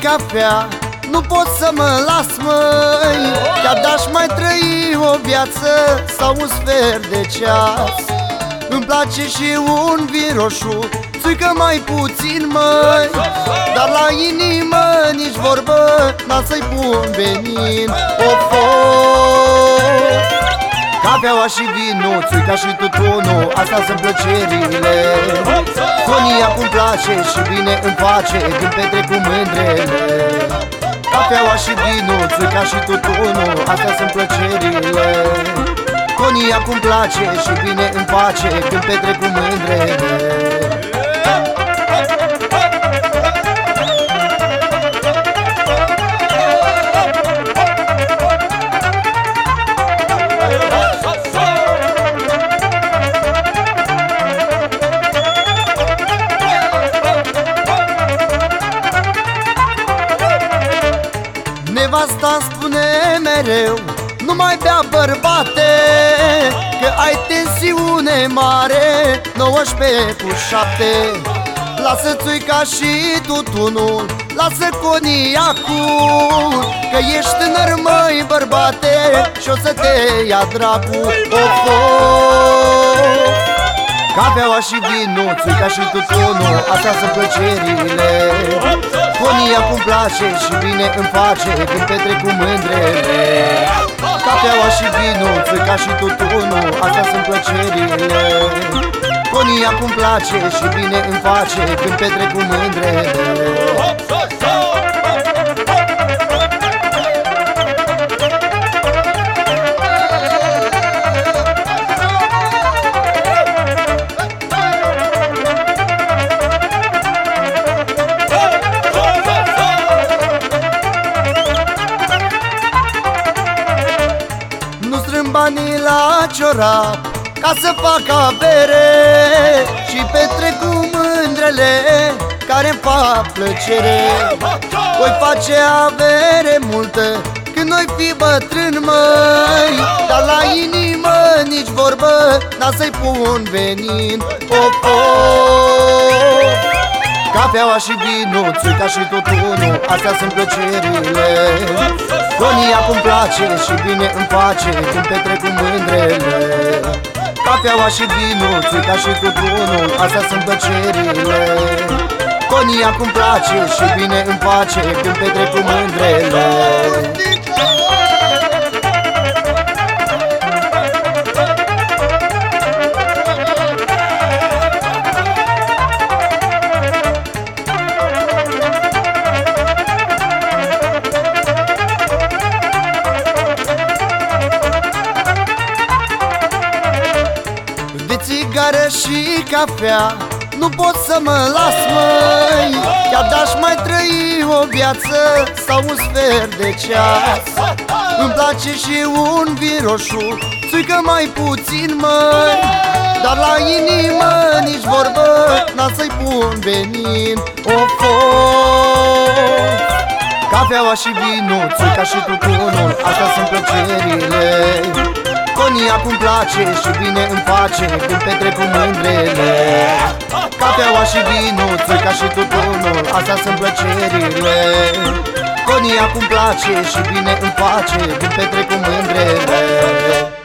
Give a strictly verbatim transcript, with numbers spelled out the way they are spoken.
cafea, nu pot să mă las, măi. Chiar d-aș mai trăi o viață sau un sfert de ceas. Îmi place și un vin roșu, țuică mai puțin, măi. Dar la inimă nici vorbă n-am să-i pun venin. Of, of. Cafeaua și vinul, țuica și tutunul, astea sunt plăcerile. Coniacul-mi place și bine îmi face când petrec cu mândrele. Cafeaua și vinul, țuica și tutunul, astea sunt plăcerile. Coniacul-mi place și bine îmi face când petrec cu mândrele. Nevasta-mi spune mereu, nu mai bea, bărbate, că ai tensiune mare, nouăsprezece cu șapte. Lasă țuica și tutunul, lasă coniacul, că ești tânăr, măi, bărbate, și o să te ia dracu. Of, of. Cafeaua și vinul, țuica și tutunul, astea sunt plăcerile. Coniacul-mi place și bine îmi face când petrec cu mândrele. Cafeaua și vinul, țuica și tutunul, astea sunt plăcerile. Coniacul-mi place și bine îmi face când petrec cu mândrele. Banii la ciorap ca să fac avere și petrec cu mândrele care-mi fac plăcere. Voi face avere multă când noi fi bătrân, măi, dar la inimă nici vorbă n-am să-i pun venin. Of, of. Cafeaua și vinul, țuica și tutunul, astea sunt plăcerile. Coniacul-mi place și bine îmi face când petrec cu mândrele. Cafeaua și vinul, țuica și tutunul, astea sunt plăcerile. Coniacul-mi place și bine îmi face când petrec cu mândrele. Țigară și cafea, nu pot să mă las, măi. Chiar d-aș mai trăi o viață sau un sfert de ceas. Îmi place și un vin roșu, țuică mai puțin, măi. Dar la inimă nici vorbă n-am să-i pun venin. Of, of. Cafeaua și vinul, țuica și tutunul, astea sunt plăcerile. Coniacul-mi place și bine îmi face când petrec cu mândrele. Cafeaua și vinul, țuica și tutunul, astea sunt plăcerile. Coniacul-mi place și bine îmi face când petrec cu mândrele.